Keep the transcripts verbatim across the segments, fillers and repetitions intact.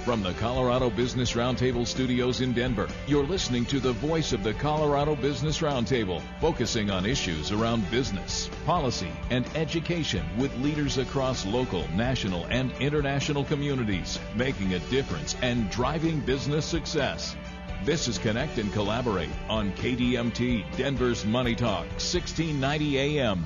From the Colorado Business Roundtable studios in Denver, you're listening to the voice of the Colorado Business Roundtable, focusing on issues around business, policy, and education with leaders across local, national, and international communities, making a difference and driving business success. This is Connect and Collaborate on K D M T, Denver's Money Talk, sixteen ninety A M.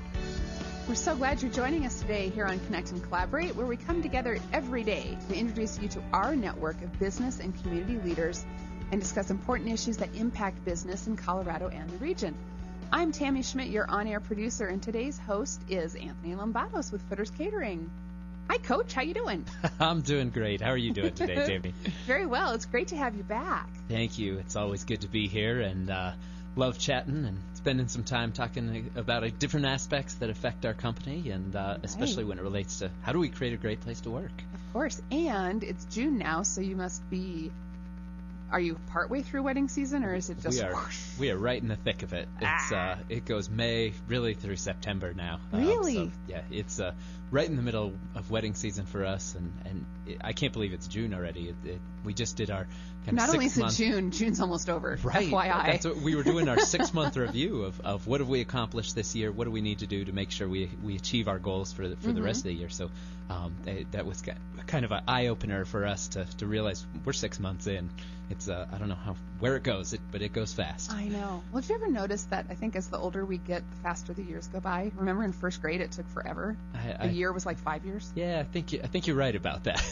We're so glad you're joining us today here on Connect and Collaborate, where we come together every day to introduce you to our network of business and community leaders and discuss important issues that impact business in Colorado and the region. I'm Tammy Schmidt, your on-air producer, and today's host is Anthony Lombados with Footers Catering. Hi, Coach. How you doing? I'm doing great. How are you doing today, Tammy? Very well. It's great to have you back. Thank you. It's always good to be here, and uh, love chatting and spending some time talking about uh, different aspects that affect our company, and uh, right. especially when it relates to how do we create a great place to work. Of course. And it's June now, so you must be... Are you partway through wedding season, or is it just... We are, we are right in the thick of it. It's ah. uh, It goes May really through September now. Really? Um, so, yeah, it's uh, right in the middle of wedding season for us, and, and it, I can't believe it's June already. It, it, we just did our kind Not of only is it month... June, June's almost over, right. F Y I. That's what we were doing, our six-month review of, of what have we accomplished this year, what do we need to do to make sure we we achieve our goals for the, for mm-hmm. the rest of the year. So um, it, that was kind of an eye-opener for us to, to realize we're six months in. It's uh, I don't know how where it goes, it, but it goes fast. I know. Well, have you ever noticed that I think as the older we get, the faster the years go by? Remember in first grade it took forever? I, I, a year was like five years? Yeah, I think you, I think you're right about that.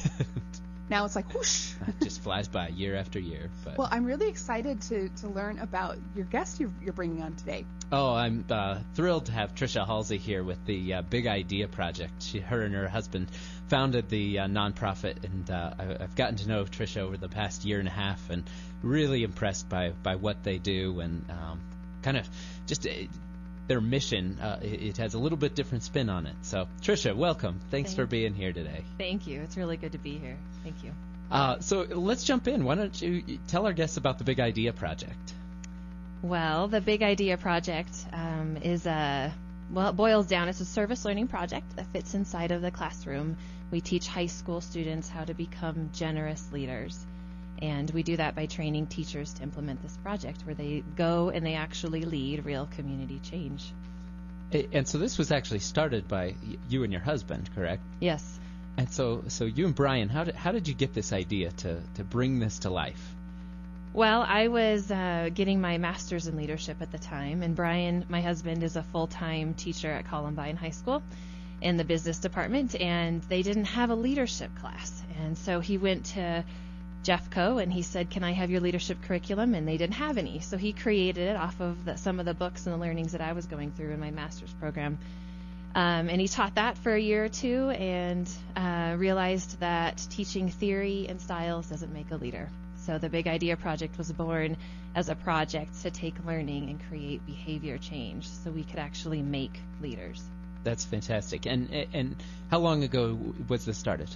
Now it's like whoosh. It just flies by year after year. But. Well, I'm really excited to, to learn about your guest you're, you're bringing on today. Oh, I'm uh, thrilled to have Tricia Halsey here with the uh, Big Idea Project. She, her and her husband founded the uh, nonprofit, and uh, I, I've gotten to know Tricia over the past year and a half, and really impressed by, by what they do, and um, kind of just uh, their mission. Uh, it, it has a little bit different spin on it. So, Tricia, welcome. Thanks Thank for being here today. Thank you. It's really good to be here. Thank you. Uh, so let's jump in. Why don't you tell our guests about the Big Idea Project? Well, the Big Idea Project um, is a, well, it boils down, it's a service learning project that fits inside of the classroom. We teach high school students how to become generous leaders, and we do that by training teachers to implement this project where they go and they actually lead real community change. And so this was actually started by you and your husband, correct? Yes. And so so you and Brian, how did, how did you get this idea to, to bring this to life? Well, I was uh, getting my master's in leadership at the time, and Brian, my husband, is a full-time teacher at Columbine High School in the business department, and they didn't have a leadership class. And so he went to Jeffco, and he said, can I have your leadership curriculum? And they didn't have any. So he created it off of the, some of the books and the learnings that I was going through in my master's program. Um, and he taught that for a year or two and uh, realized that teaching theory and styles doesn't make a leader. So the Big Idea Project was born as a project to take learning and create behavior change so we could actually make leaders. That's fantastic. And and how long ago was this started?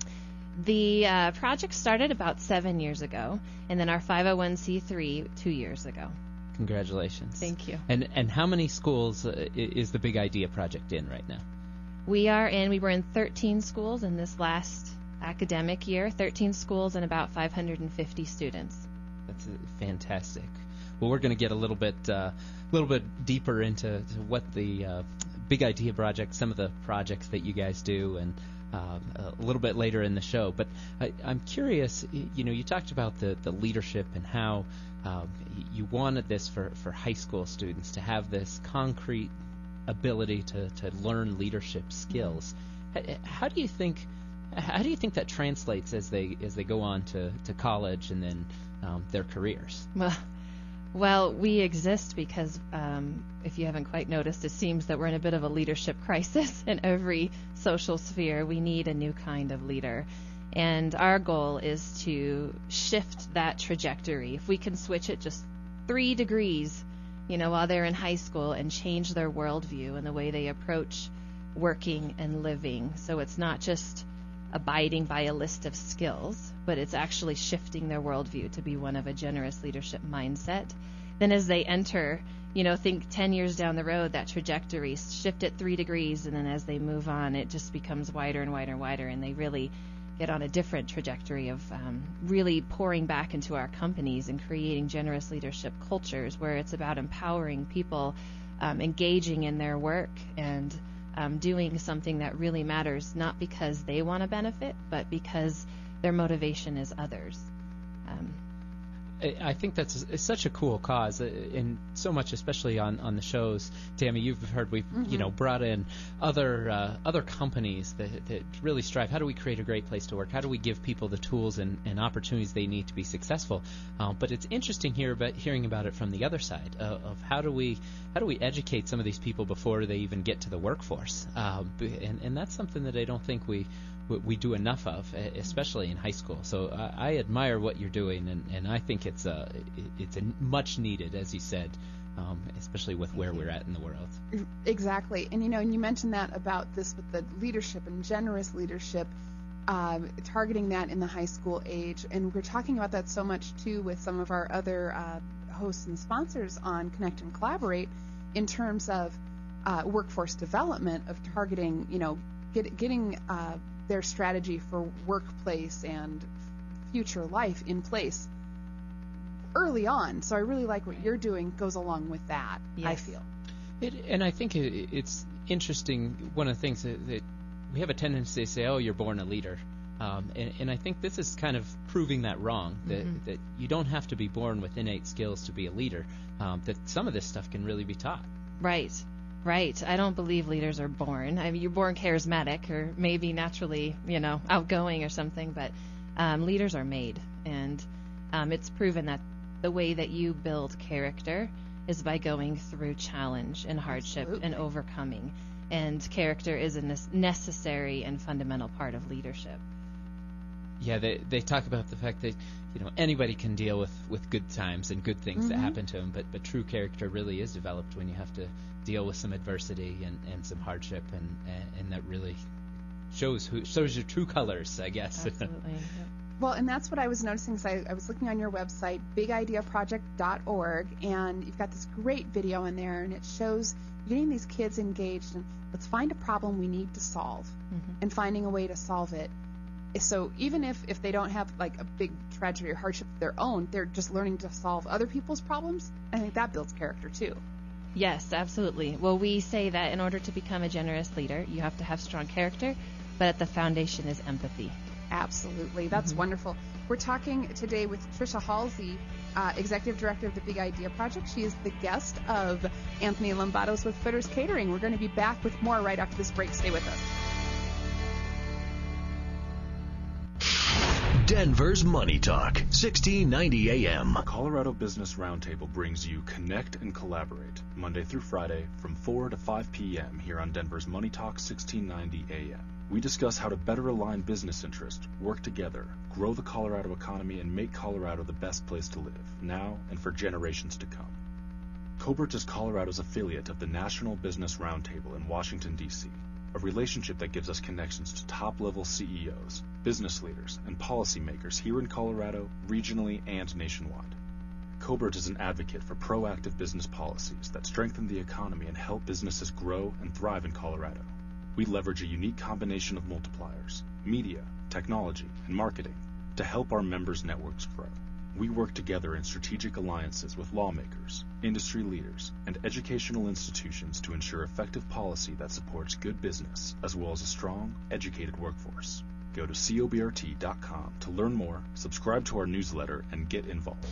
The uh, project started about seven years ago, and then our five oh one c three two years ago. Congratulations. Thank you. And and how many schools uh, is the Big Idea Project in right now? We are in, we were in thirteen schools in this last academic year, thirteen schools and about five hundred fifty students. That's uh, fantastic. Well, we're going to get a little bit a uh, little bit deeper into to what the uh, Big Idea Project, some of the projects that you guys do, and uh, a little bit later in the show. But I, I'm curious, you know, you talked about the, the leadership and how um, you wanted this for, for high school students to have this concrete ability to, to learn leadership skills. How do you think How do you think that translates as they as they go on to, to college and then um, their careers? Well, well, we exist because um, if you haven't quite noticed, it seems that we're in a bit of a leadership crisis in every social sphere. We need a new kind of leader. And our goal is to shift that trajectory. If we can switch it just three degrees, you know, while they're in high school and change their worldview and the way they approach working and living. So it's not just abiding by a list of skills, but it's actually shifting their worldview to be one of a generous leadership mindset. Then as they enter, you know, think ten years down the road, that trajectory, shift it three degrees, and then as they move on, it just becomes wider and wider and wider, and they really get on a different trajectory of um, really pouring back into our companies and creating generous leadership cultures where it's about empowering people, um, engaging in their work and um, doing something that really matters, not because they want to benefit, but because their motivation is others. Um, I think that's it's such a cool cause, and so much, especially on, on the shows. Tammy, you've heard we've mm-hmm. you know brought in other uh, other companies that, that really strive. How do we create a great place to work? How do we give people the tools and, and opportunities they need to be successful? Uh, but it's interesting here about hearing about it from the other side uh, of how do we how do we educate some of these people before they even get to the workforce? Uh, and and that's something that I don't think we. we do enough of, especially in high school. So I, I admire what you're doing, and, and I think it's a, it's a much needed, as you said, um, especially with where we're at in the world. Exactly. And, you know, and you mentioned that about this with the leadership and generous leadership, uh, targeting that in the high school age. And we're talking about that so much, too, with some of our other uh, hosts and sponsors on Connect and Collaborate in terms of uh, workforce development, of targeting, you know, get, getting uh, their strategy for workplace and future life in place early on. So I really like what you're doing, goes along with that, yes. I feel. It, and I think it, it's interesting, one of the things that, that we have a tendency to say, oh, you're born a leader. Um, and, and I think this is kind of proving that wrong, that, mm-hmm. that you don't have to be born with innate skills to be a leader, um, that some of this stuff can really be taught. Right. Right. I don't believe leaders are born. I mean, you're born charismatic or maybe naturally, you know, outgoing or something, but um, leaders are made. And um, it's proven that the way that you build character is by going through challenge and hardship Absolutely. and overcoming. And character is a necessary and fundamental part of leadership. Yeah, they they talk about the fact that, you know, anybody can deal with, with good times and good things mm-hmm. that happen to them, but, but true character really is developed when you have to deal with some adversity and, and some hardship, and, and, and that really shows who shows your true colors, I guess. Absolutely. Yep. Well, and that's what I was noticing. So I, I was looking on your website, big idea project dot org, and you've got this great video in there, and it shows getting these kids engaged, and let's find a problem we need to solve, mm-hmm. and finding a way to solve it. So even if, if they don't have like a big tragedy or hardship of their own, they're just learning to solve other people's problems. I think that builds character too. Yes, absolutely. Well, we say that in order to become a generous leader, you have to have strong character, but at the foundation is empathy. Absolutely. That's mm-hmm. wonderful. We're talking today with Tricia Halsey, uh, Executive Director of the Big Idea Project. She is the guest of Anthony Lombados with Footer's Catering. We're going to be back with more right after this break. Stay with us. Denver's Money Talk, sixteen ninety A M. Colorado Business Roundtable brings you Connect and Collaborate, Monday through Friday from four to five p.m. here on Denver's Money Talk, sixteen ninety A M. We discuss how to better align business interests, work together, grow the Colorado economy, and make Colorado the best place to live, now and for generations to come. Cobert is Colorado's affiliate of the National Business Roundtable in Washington, D C, a relationship that gives us connections to top-level C E Os, business leaders, and policymakers here in Colorado, regionally, and nationwide. Cobert is an advocate for proactive business policies that strengthen the economy and help businesses grow and thrive in Colorado. We leverage a unique combination of multipliers, media, technology, and marketing to help our members' networks grow. We work together in strategic alliances with lawmakers, industry leaders, and educational institutions to ensure effective policy that supports good business as well as a strong, educated workforce. Go to cobrt dot com to learn more, subscribe to our newsletter, and get involved.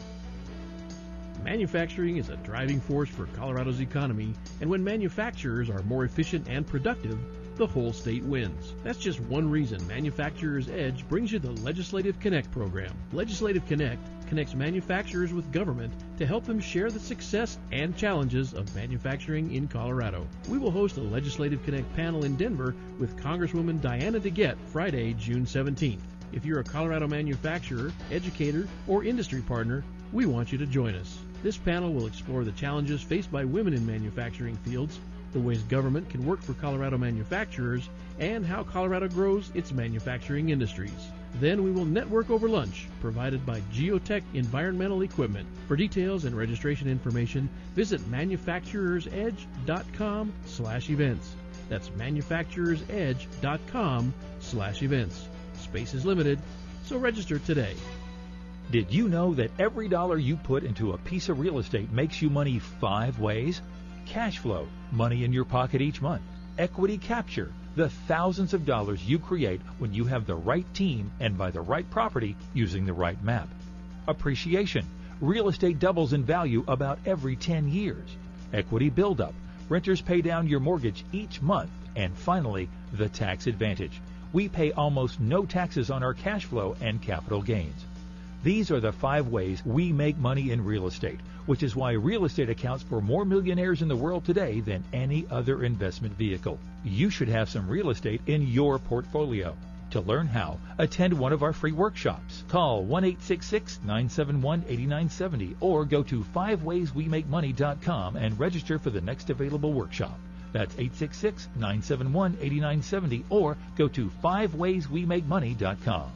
Manufacturing is a driving force for Colorado's economy, and when manufacturers are more efficient and productive, the whole state wins. That's just one reason Manufacturers Edge brings you the Legislative Connect program. Legislative Connect connects manufacturers with government to help them share the success and challenges of manufacturing in Colorado. We will host a Legislative Connect panel in Denver with Congresswoman Diana DeGette Friday, June seventeenth. If you're a Colorado manufacturer, educator, or industry partner, we want you to join us. This panel will explore the challenges faced by women in manufacturing fields, the ways government can work for Colorado manufacturers, and how Colorado grows its manufacturing industries. Then we will network over lunch, provided by Geotech Environmental Equipment. For details and registration information, visit manufacturers edge dot com slash events. That's manufacturers edge dot com slash events. Space is limited, so register today. Did you know that every dollar you put into a piece of real estate makes you money five ways? Cash flow, money in your pocket each month. Equity capture, the thousands of dollars you create when you have the right team and buy the right property using the right map. Appreciation, real estate doubles in value about every ten years. Equity buildup, renters pay down your mortgage each month. And finally, the tax advantage. We pay almost no taxes on our cash flow and capital gains. These are the five ways we make money in real estate, which is why real estate accounts for more millionaires in the world today than any other investment vehicle. You should have some real estate in your portfolio. To learn how, attend one of our free workshops. Call one eight six six, nine seven one, eight nine seven zero or go to five ways we make money dot com and register for the next available workshop. That's eight six six, nine seven one, eight nine seven zero or go to five ways we make money dot com.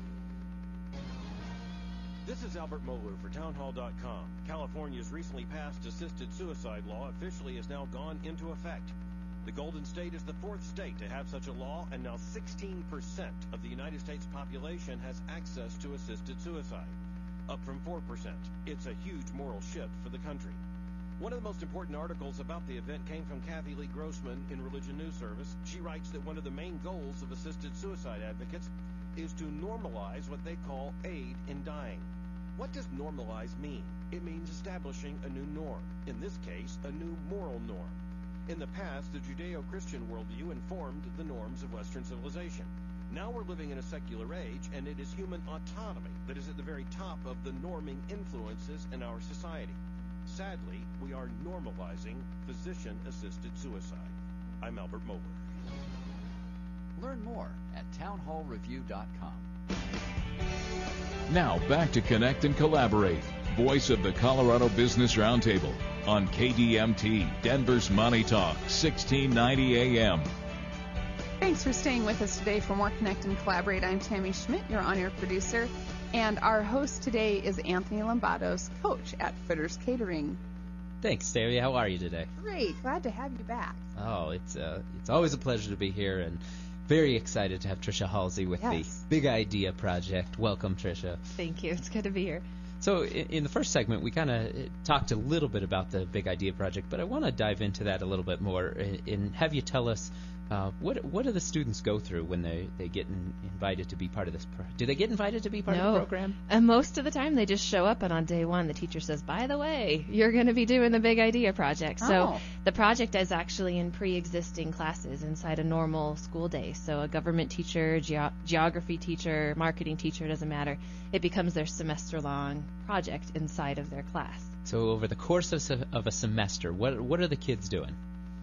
This is Albert Mohler for townhall dot com. California's recently passed assisted suicide law officially has now gone into effect. The Golden State is the fourth state to have such a law, and now sixteen percent of the United States population has access to assisted suicide, up from four percent. It's a huge moral shift for the country. One of the most important articles about the event came from Kathy Lee Grossman in Religion News Service. She writes that one of the main goals of assisted suicide advocates is to normalize what they call aid in dying. What does normalize mean? It means establishing a new norm, in this case, a new moral norm. In the past, the Judeo-Christian worldview informed the norms of Western civilization. Now we're living in a secular age, and it is human autonomy that is at the very top of the norming influences in our society. Sadly, we are normalizing physician-assisted suicide. I'm Albert Mohler. Learn more at townhall review dot com. Now back to Connect and Collaborate, voice of the Colorado Business Roundtable on K D M T, Denver's Money Talk, sixteen ninety A M. Thanks for staying with us today for more Connect and Collaborate. I'm Tammy Schmidt, your on-air producer, and our host today is Anthony Lombados, coach at Fritters Catering. Thanks, Tammy. How are you today? Great. Glad to have you back. Oh, it's uh, it's always a pleasure to be here, and very excited to have Tricia Halsey with Yes. the Big Idea Project. Welcome, Tricia. Thank you. It's good to be here. So in, in the first segment, we kind of talked a little bit about the Big Idea Project, but I want to dive into that a little bit more and, and have you tell us uh, what what do the students go through when they, they get in, invited to be part of this pro- do they get invited to be part no. of the program? And most of the time, they just show up, and on day one, the teacher says, by the way, you're going to be doing the Big Idea Project. Oh. So the project is actually in pre-existing classes inside a normal school day. So a government teacher, ge- geography teacher, marketing teacher, doesn't matter. It becomes their semester-long project inside of their class. So over the course of, se- of a semester, what what are the kids doing?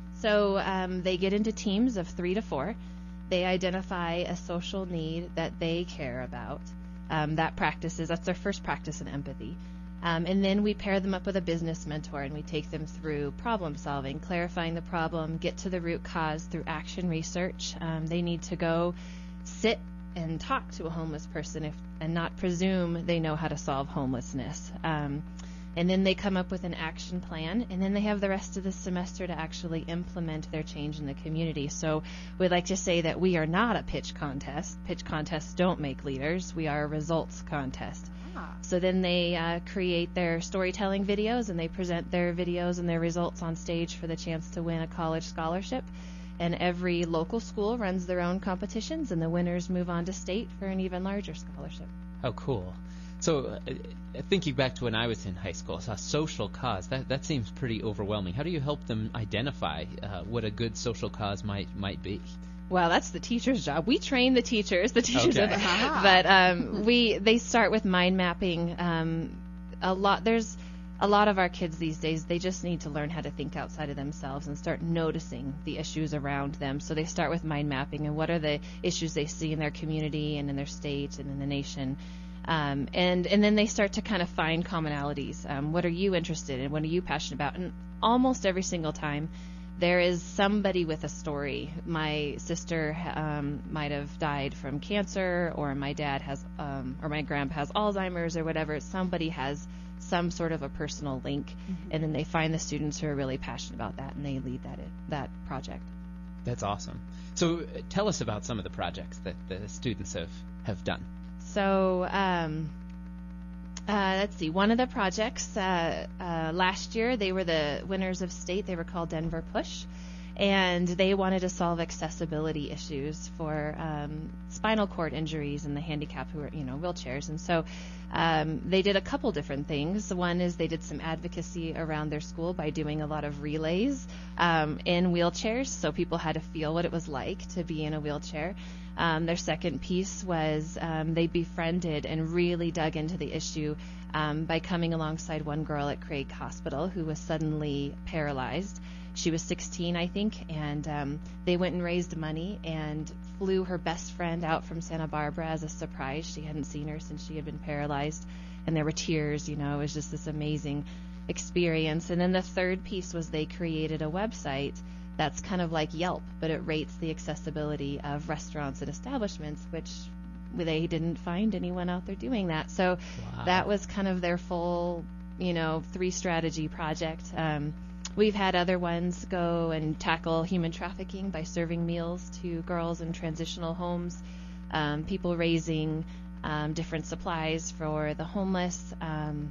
So um, they get into teams of three to four. They identify a social need that they care about. Um, that practices, that's their first practice in empathy. Um, and then we pair them up with a business mentor, and we take them through problem solving, clarifying the problem, get to the root cause through action research. Um, they need to go sit and talk to a homeless person if, and not presume they know how to solve homelessness. Um, and then they come up with an action plan, and then they have the rest of the semester to actually implement their change in the community. So we'd like to say that we are not a pitch contest. Pitch contests don't make leaders. We are a results contest. Ah. So then they uh, create their storytelling videos, and they present their videos and their results on stage for the chance to win a college scholarship. And every local school runs their own competitions, and the winners move on to state for an even larger scholarship. Oh, cool. So uh, thinking back to when I was in high school, so a social cause, that, that seems pretty overwhelming. How do you help them identify uh, what a good social cause might might be? Well, that's the teacher's job. We train the teachers, the teachers, Okay. are the, but um, we they start with mind mapping. Um, a lot there's a lot of our kids these days. They just need to learn how to think outside of themselves and start noticing the issues around them. So they start with mind mapping and what are the issues they see in their community and in their state and in the nation. Um, and and then they start to kind of find commonalities. Um, what are you interested in? What are you passionate about? And almost every single time, there is somebody with a story. My sister um, might have died from cancer, or my dad has, um, or my grandpa has Alzheimer's, or whatever. Somebody has some sort of a personal link, Mm-hmm. and then they find the students who are really passionate about that, and they lead that that project. That's awesome. So uh, tell us about some of the projects that the students have, have done. So um, uh, let's see. One of the projects uh, uh, last year, they were the winners of state. They were called Denver Push. And they wanted to solve accessibility issues for um, spinal cord injuries and the handicapped who are, you know, wheelchairs. And so um, they did a couple different things. One is they did some advocacy around their school by doing a lot of relays um, in wheelchairs, so people had to feel what it was like to be in a wheelchair. Um, their second piece was um, they befriended and really dug into the issue um, by coming alongside one girl at Craig Hospital who was suddenly paralyzed. She was sixteen, I think, and um, they went and raised money and flew her best friend out from Santa Barbara as a surprise. She hadn't seen her since she had been paralyzed, and there were tears. You know, it was just this amazing experience. And then the third piece was they created a website that's kind of like Yelp, but it rates the accessibility of restaurants and establishments, which they didn't find anyone out there doing that. So wow. That was kind of their full, you know, three strategy project. Um, We've had other ones go and tackle human trafficking by serving meals to girls in transitional homes, um, people raising um, different supplies for the homeless. Um,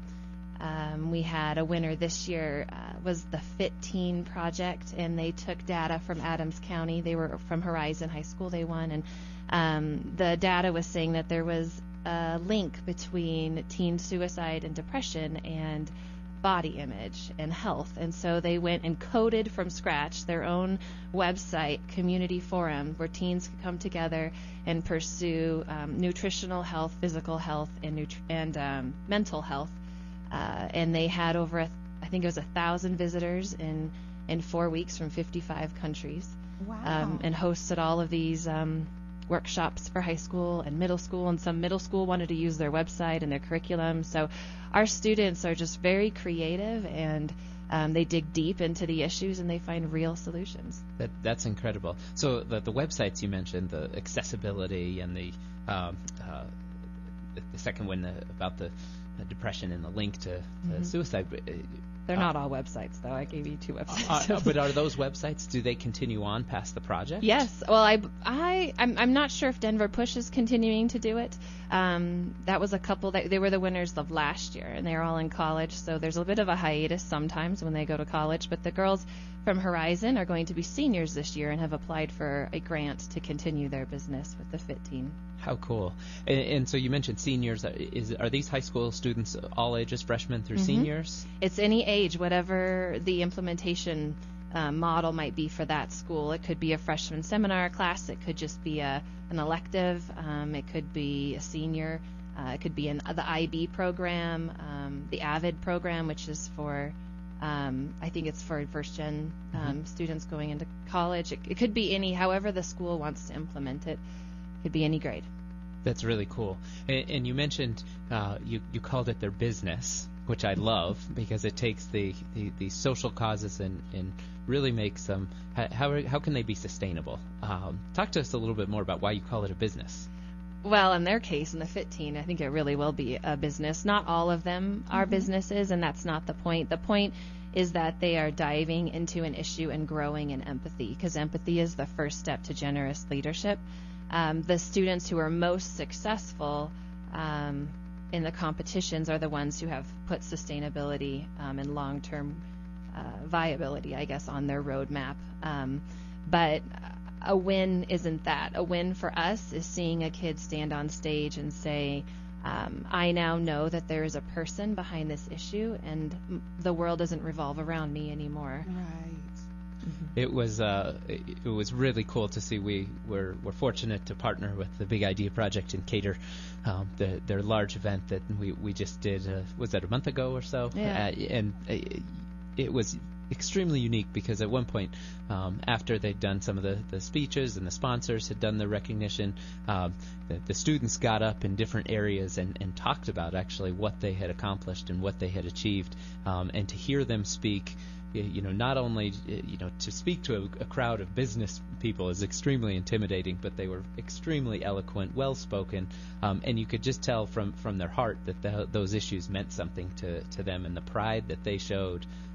um, we had a winner this year, uh, was the Fit Teen Project, and they took data from Adams County. They were from Horizon High School, they won, and um, the data was saying that there was a link between teen suicide and depression and body image and health. And so they went and coded from scratch their own website, community forum, where teens could come together and pursue um, nutritional health, physical health, and nutri- and um, mental health. Uh, and they had over, a, I think it was a thousand visitors in, in four weeks from fifty-five countries. Wow. Um, and hosted all of these um, workshops for high school and middle school, and some middle school wanted to use their website and their curriculum. So our students are just very creative, and um, they dig deep into the issues and they find real solutions. That that's incredible. So the the websites you mentioned, the accessibility and the um, uh, the, the second one the, about the, the depression and the link to, to mm-hmm. suicide. Uh, They're not all websites, though. I gave you two websites. Uh, but are those websites, do they continue on past the project? Yes. Well, I, I, I'm, I'm not sure if Denver Push is continuing to do it. Um, that was a couple that they were the winners of last year, and they're all in college. So there's a bit of a hiatus sometimes when they go to college. But the girls from Horizon are going to be seniors this year and have applied for a grant to continue their business with the Fit Teen. How cool. And, and so you mentioned seniors. Is Are these high school students all ages, freshmen through mm-hmm. seniors? It's any age, whatever the implementation uh, model might be for that school. It could be a freshman seminar class. It could just be a an elective. Um, it could be a senior. Uh, it could be an, the I B program, um, the AVID program, which is for, um, I think it's for first-gen um, mm-hmm. students going into college. It, it could be any, however the school wants to implement it. It could be any grade. That's really cool. And, and you mentioned uh, you, you called it their business, which I love because it takes the, the, the social causes and, and really makes them, how, how can they be sustainable? Um, talk to us a little bit more about why you call it a business. Well, in their case, in the Fit Teen, I think it really will be a business. Not all of them are mm-hmm. businesses, and that's not the point. The point is that they are diving into an issue and growing in empathy, because empathy is the first step to generous leadership. Um, the students who are most successful um, in the competitions are the ones who have put sustainability um, and long-term uh, viability, I guess, on their roadmap. Um, but a win isn't that. A win for us is seeing a kid stand on stage and say, um, I now know that there is a person behind this issue, and the world doesn't revolve around me anymore. Right. Mm-hmm. It was uh, it, it was really cool to see. We were we're fortunate to partner with the Big Idea Project and cater um, the, their large event that we, we just did. Uh, was that a month ago or so? Yeah. Uh, and it, it was extremely unique because at one point, um, after they'd done some of the, the speeches and the sponsors had done the recognition, um, the, the students got up in different areas and, and talked about actually what they had accomplished and what they had achieved, um, and to hear them speak. You know, not only, you know, to speak to a, a crowd of business people is extremely intimidating, but they were extremely eloquent, well-spoken, um, and you could just tell from, from their heart that the, those issues meant something to, to them, and the pride that they showed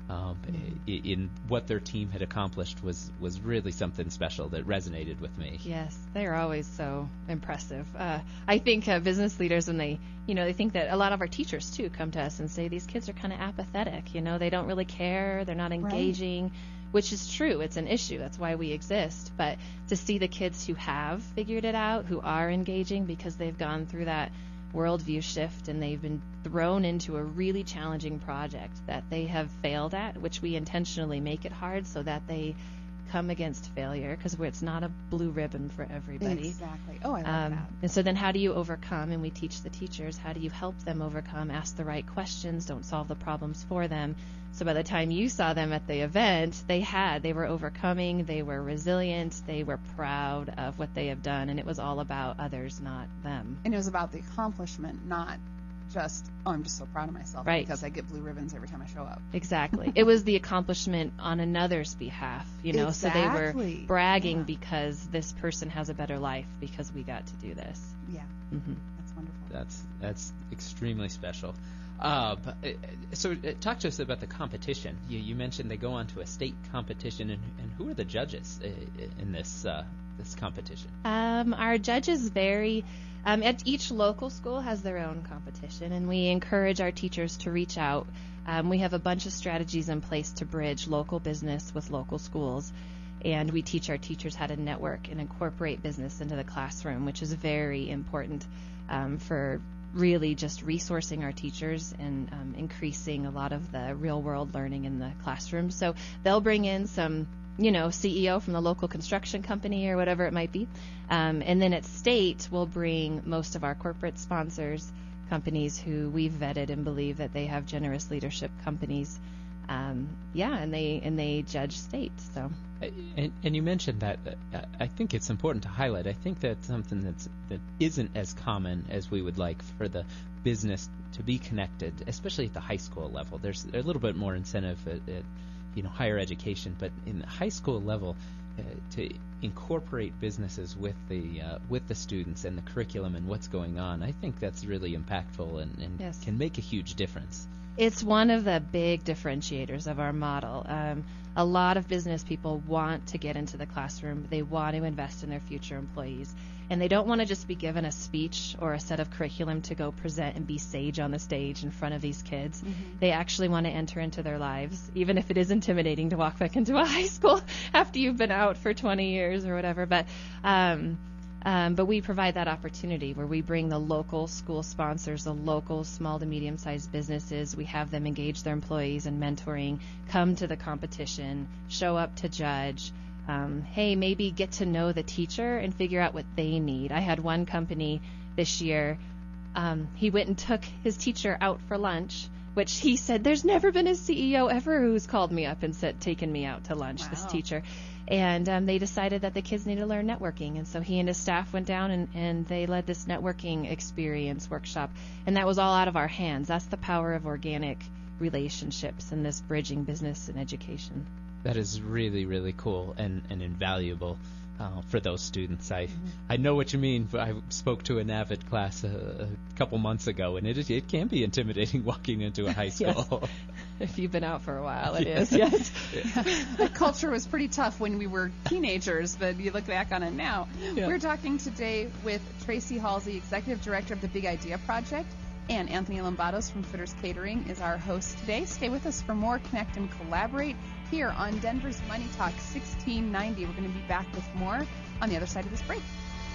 um, in, in what their team had accomplished was, was really something special that resonated with me. Yes, they're always so impressive. Uh, I think uh, business leaders, when they, you know, they think that a lot of our teachers, too, come to us and say these kids are kind of apathetic. You know, they don't really care. They're not engaging, right. Which is true. It's an issue. That's why we exist. But to see the kids who have figured it out, who are engaging because they've gone through that worldview shift and they've been thrown into a really challenging project that they have failed at, which we intentionally make it hard so that they come against failure, because it's not a blue ribbon for everybody. Exactly. Oh, I love um, that. And so then how do you overcome? And we teach the teachers, how do you help them overcome? Ask the right questions. Don't solve the problems for them. So by the time you saw them at the event, they had, they were overcoming, they were resilient, they were proud of what they have done, and it was all about others, not them. And it was about the accomplishment, not just, oh, I'm just so proud of myself right. because I get blue ribbons every time I show up. Exactly. It was the accomplishment on another's behalf, you know, exactly. so they were bragging yeah. because this person has a better life because we got to do this. Yeah. Mm-hmm. That's wonderful. That's, that's extremely special. Uh, so uh, talk to us about the competition. You, you mentioned they go on to a state competition, and, and who are the judges uh, in this uh, this competition? Um, our judges vary. Um, at each local school has their own competition, and we encourage our teachers to reach out. Um, we have a bunch of strategies in place to bridge local business with local schools, and we teach our teachers how to network and incorporate business into the classroom, which is very important um, for really just resourcing our teachers and um, increasing a lot of the real-world learning in the classroom. So they'll bring in some, you know, C E O from the local construction company or whatever it might be. Um, and then at state, we'll bring most of our corporate sponsors, companies who we've vetted and believe that they have generous leadership companies. Um, yeah, and they and they judge state. So. And, and you mentioned that. Uh, I think it's important to highlight. I think that's something that's that isn't as common as we would like for the business to be connected, especially at the high school level. There's a little bit more incentive at, at you know higher education, but in the high school level, uh, to incorporate businesses with the uh, with the students and the curriculum and what's going on, I think that's really impactful and, and yes. can make a huge difference. It's one of the big differentiators of our model. Um, a lot of business people want to get into the classroom. They want to invest in their future employees. And they don't want to just be given a speech or a set of curriculum to go present and be sage on the stage in front of these kids. Mm-hmm. They actually want to enter into their lives, even if it is intimidating to walk back into a high school after you've been out for twenty years or whatever. But um, Um, but we provide that opportunity where we bring the local school sponsors, the local small to medium-sized businesses. We have them engage their employees in mentoring, come to the competition, show up to judge. Um, hey, maybe get to know the teacher and figure out what they need. I had one company this year. Um, he went and took his teacher out for lunch, which he said, there's never been a C E O ever who's called me up and said, taken me out to lunch, wow. This teacher. And um, they decided that the kids need to learn networking. And so he and his staff went down and, and they led this networking experience workshop. And that was all out of our hands. That's the power of organic relationships and this bridging business and education. That is really, really cool and, and invaluable uh, for those students. I mm-hmm. I know what you mean. I spoke to an AVID class a, a couple months ago, and it is, it can be intimidating walking into a high school. Yes. If you've been out for a while, it yeah. is, yes. Yeah. The culture was pretty tough when we were teenagers, but you look back on it now. Yeah. We're talking today with Tracy Halsey, Executive Director of the Big Idea Project, and Anthony Lombados from Footer's Catering is our host today. Stay with us for more Connect and Collaborate here on Denver's Money Talk sixteen ninety. We're going to be back with more on the other side of this break.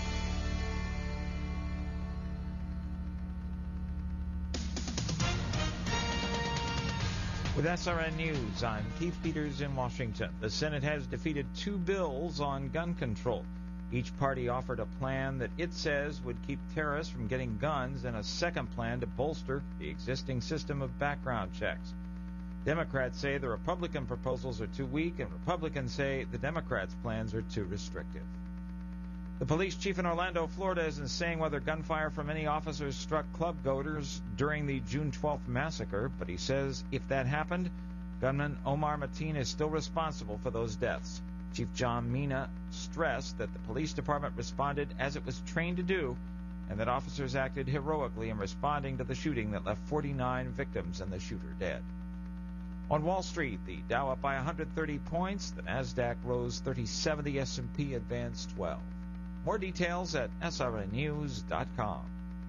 With S R N News, I'm Keith Peters in Washington. The Senate has defeated two bills on gun control. Each party offered a plan that it says would keep terrorists from getting guns and a second plan to bolster the existing system of background checks. Democrats say the Republican proposals are too weak, and Republicans say the Democrats' plans are too restrictive. The police chief in Orlando, Florida, isn't saying whether gunfire from any officers struck club-goers during the June twelfth massacre, but he says if that happened, gunman Omar Mateen is still responsible for those deaths. Chief John Mina stressed that the police department responded as it was trained to do, and that officers acted heroically in responding to the shooting that left forty-nine victims and the shooter dead. On Wall Street, the Dow up by one hundred thirty points, the Nasdaq rose thirty-seven, the S and P advanced twelve. More details at S R N news dot com.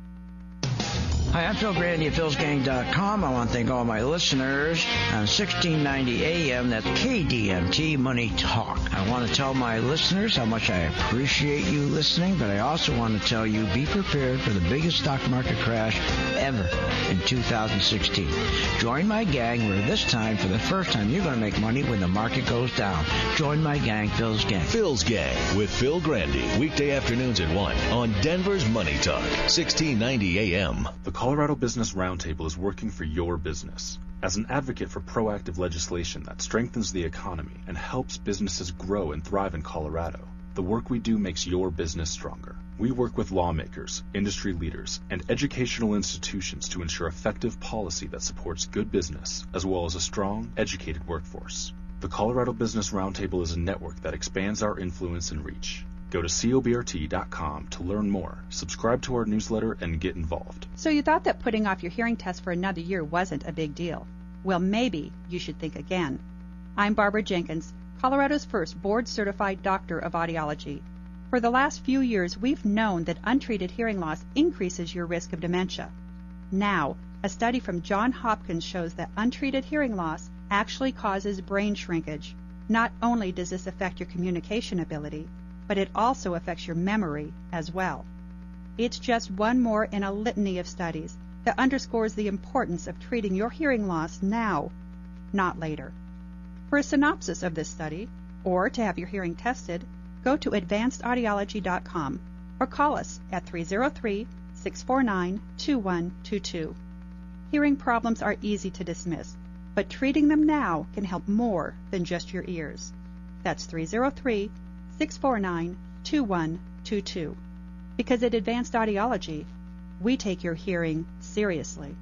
Hi, I'm Phil Grandy at phils gang dot com. I want to thank all my listeners on sixteen ninety A M, that's K D M T Money Talk. I want to tell my listeners how much I appreciate you listening, but I also want to tell you be prepared for the biggest stock market crash ever in two thousand sixteen. Join my gang where this time, for the first time, you're going to make money when the market goes down. Join my gang, Phil's Gang. Phil's Gang with Phil Grandy, weekday afternoons at one on Denver's Money Talk, sixteen ninety A M. The Colorado Business Roundtable is working for your business. As an advocate for proactive legislation that strengthens the economy and helps businesses grow and thrive in Colorado, the work we do makes your business stronger. We work with lawmakers, industry leaders, and educational institutions to ensure effective policy that supports good business, as well as a strong, educated workforce. The Colorado Business Roundtable is a network that expands our influence and reach. Go to C O B R T dot com to learn more, subscribe to our newsletter, and get involved. So you thought that putting off your hearing test for another year wasn't a big deal? Well, maybe you should think again. I'm Barbara Jenkins, Colorado's first board-certified doctor of audiology. For the last few years, we've known that untreated hearing loss increases your risk of dementia. Now, a study from Johns Hopkins shows that untreated hearing loss actually causes brain shrinkage. Not only does this affect your communication ability, but it also affects your memory as well. It's just one more in a litany of studies that underscores the importance of treating your hearing loss now, not later. For a synopsis of this study, or to have your hearing tested, go to advanced audiology dot com or call us at three oh three, six four nine, two one two two. Hearing problems are easy to dismiss, but treating them now can help more than just your ears. That's three oh three, six four nine, two one two two. Because at Advanced Audiology, we take your hearing seriously.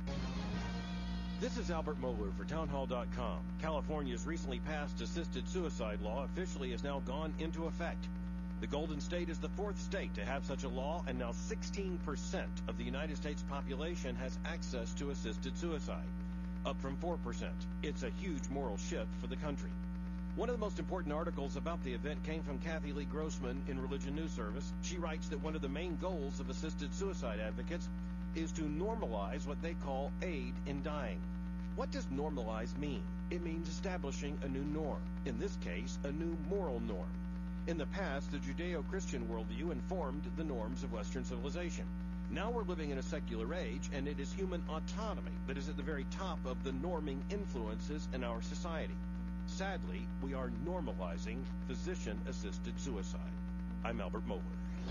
This is Albert Mohler for town hall dot com. California's recently passed assisted suicide law officially has now gone into effect. The Golden State is the fourth state to have such a law, and now sixteen percent of the United States population has access to assisted suicide, up from four percent. It's a huge moral shift for the country. One of the most important articles about the event came from Kathy Lee Grossman in Religion News Service. She writes that one of the main goals of assisted suicide advocates is to normalize what they call aid in dying. What does normalize mean? It means establishing a new norm. In this case, a new moral norm. In the past, the Judeo-Christian worldview informed the norms of Western civilization. Now we're living in a secular age, and it is human autonomy that is at the very top of the norming influences in our society. Sadly, we are normalizing physician-assisted suicide. I'm Albert Mohler.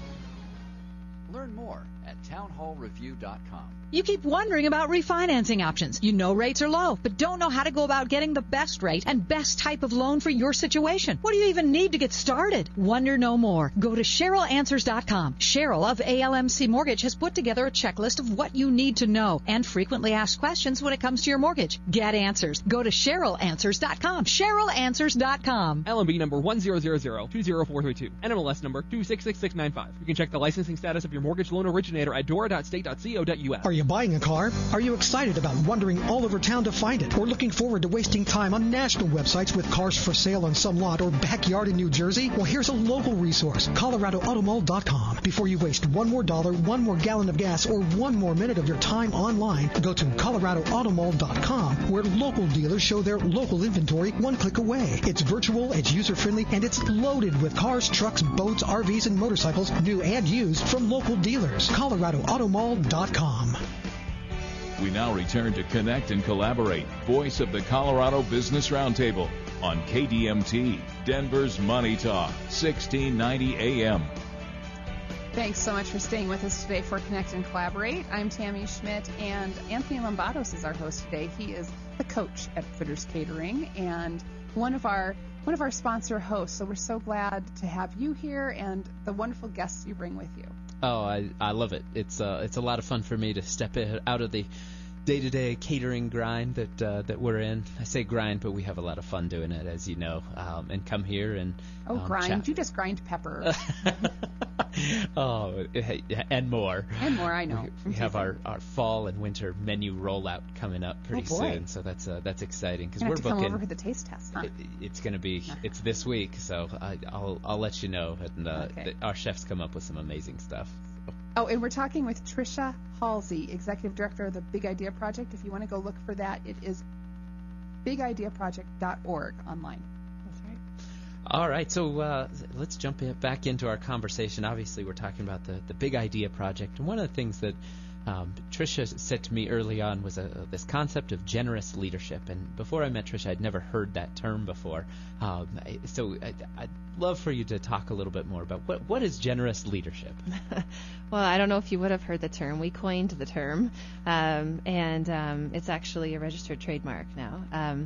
Learn more at town hall review dot com. You keep wondering about refinancing options. You know rates are low, but don't know how to go about getting the best rate and best type of loan for your situation. What do you even need to get started? Wonder no more. Go to Cheryl Answers dot com. Cheryl of A L M C Mortgage has put together a checklist of what you need to know and frequently asked questions when it comes to your mortgage. Get answers. Go to Cheryl Answers dot com. Cheryl Answers dot com. L M B number one zero zero zero two zero four three two. N M L S number two six six six nine five. You can check the licensing status of your mortgage loan originator at dora dot state dot co dot u s. Are you buying a car? Are you excited about wandering all over town to find it? Or looking forward to wasting time on national websites with cars for sale on some lot or backyard in New Jersey? Well, here's a local resource, colorado auto mall dot com. Before you waste one more dollar, one more gallon of gas, or one more minute of your time online, go to colorado auto mall dot com, where local dealers show their local inventory one click away. It's virtual, it's user-friendly, and it's loaded with cars, trucks, boats, R Vs, and motorcycles, new and used, from local dealers. colorado auto mall dot com. We now return to Connect and Collaborate, voice of the Colorado Business Roundtable on K D M T, Denver's Money Talk, sixteen ninety A M. Thanks so much for staying with us today for Connect and Collaborate. I'm Tammy Schmidt, and Anthony Lombados is our host today. He is the coach at Fritters Catering and one of our one of our sponsor hosts. So we're so glad to have you here and the wonderful guests you bring with you. Oh, I, I love it. It's uh, it's a lot of fun for me to step in, out of the day-to-day catering grind that uh, that we're in. I say grind, but we have a lot of fun doing it, as you know. Um, and come here and oh, um, grind! chat. You just grind pepper. oh, and more. And more, I know. We, we have our, our fall and winter menu rollout coming up pretty oh, boy. soon, so that's uh, that's exciting because we're have to booking. Come over for the taste test, huh? It, it's going to be it's this week, so I, I'll I'll let you know. And uh, okay. th- our chefs come up with some amazing stuff. So. Oh, and we're talking with Tricia Halsey, Executive Director of the Big Idea Project. If you want to go look for that, it is big idea project dot org online. That's right. All right, so uh, let's jump in, back into our conversation. Obviously, we're talking about the, the Big Idea Project, and one of the things that um, Tricia said to me early on was a, this concept of generous leadership. And before I met Tricia, I'd never heard that term before. Um, so I, I'd love for you to talk a little bit more about what what is generous leadership. Well, I don't know if you would have heard the term. We coined the term, um, and um, it's actually a registered trademark now. Um,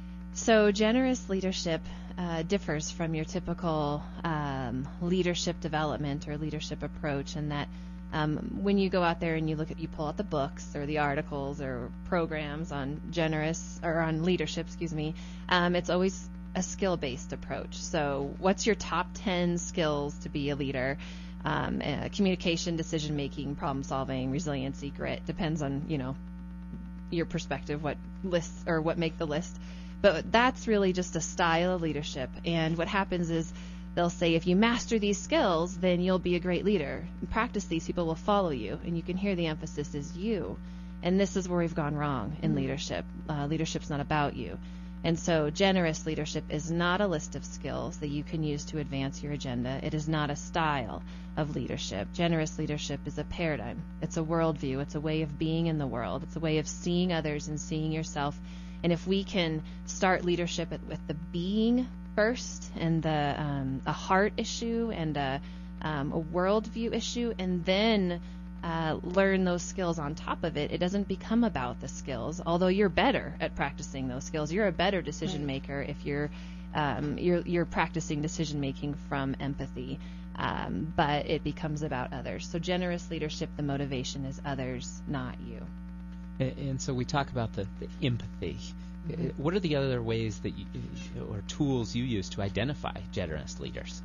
so generous leadership uh, differs from your typical um, leadership development or leadership approach in that um, when you go out there and you look at, you pull out the books or the articles or programs on generous or on leadership, excuse me, um, it's always a skill-based approach. So what's your top ten skills to be a leader? Um, uh, communication, decision-making, problem-solving, resiliency, grit. Depends on, you know, your perspective, what lists or what make the list. But that's really just a style of leadership. And what happens is they'll say, if you master these skills, then you'll be a great leader. And practice these, people will follow you. And you can hear the emphasis is you. And this is where we've gone wrong in mm-hmm. leadership. Uh, leadership's not about you. And so generous leadership is not a list of skills that you can use to advance your agenda. It is not a style of leadership. Generous leadership is a paradigm. It's a worldview. It's a way of being in the world. It's a way of seeing others and seeing yourself. And if we can start leadership with the being first and the um, a heart issue and a, um, a worldview issue, and then Uh, learn those skills on top of it, it doesn't become about the skills. Although you're better at practicing those skills, you're a better decision right. maker if you're um, you're you're practicing decision making from empathy. Um, but it becomes about others. So generous leadership, the motivation is others, not you. And, and so we talk about the, the empathy. Mm-hmm. What are the other ways that you, or tools you use to identify generous leaders?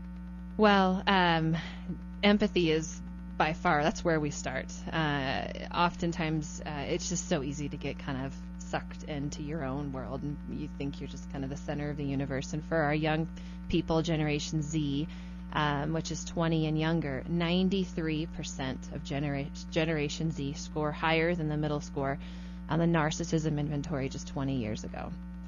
Well, um, empathy is by far, that's where we start. Uh, oftentimes, uh, it's just so easy to get kind of sucked into your own world, and you think you're just kind of the center of the universe. And for our young people, Generation Z, um, which is twenty and younger, ninety-three percent of genera- Generation Z score higher than the middle score on the narcissism inventory just twenty years ago.